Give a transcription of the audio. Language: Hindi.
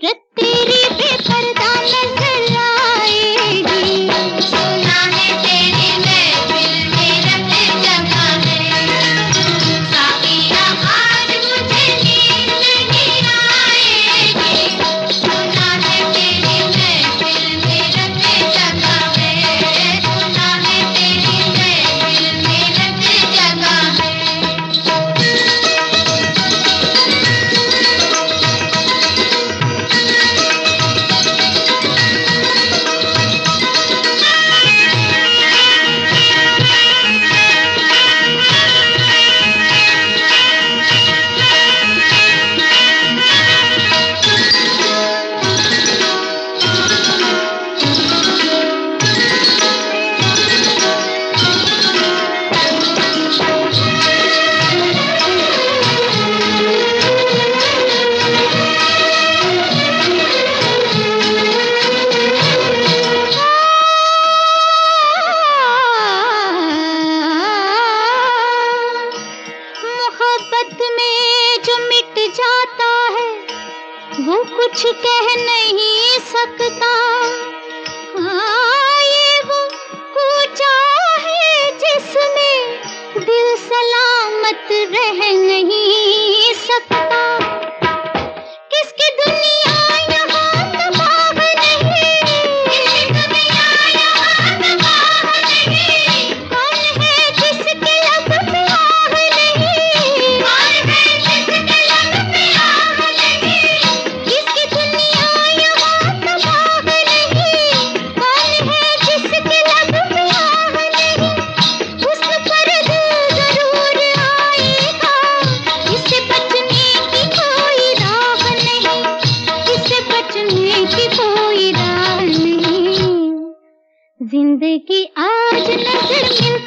सूरत तेरी बेपर्दा नजर आएगी। सुना है तेरी महफिल में रत जगह है, साकिया आज मुझे नींद नहीं आएगी। सुना है तेरी महफिल में रत जगह है, सुना है तेरी महफिल में रत जगह है। मोहब्बत में जो मिट जाता है वो कुछ कह नहीं सकता। हाँ, ये वो कूचा है जिसमें दिल सलामत रह नहीं सकता। किसकी दुनिया यहाँ तबाह नहीं, किसकी दुनिया यहाँ तबाह नहीं। कौन है जिसके लब में आह नहीं, कौन है जिसके लब में आह नहीं। किसकी दुनिया यहाँ तबाह नहीं, कौन है जिसके लब में आह नहीं। उस पर दिल जरूर आएगा, इससे बचने की कोई राह नहीं, इससे बचने की कोई राह नहीं। जिंदगी आज नजर मिलती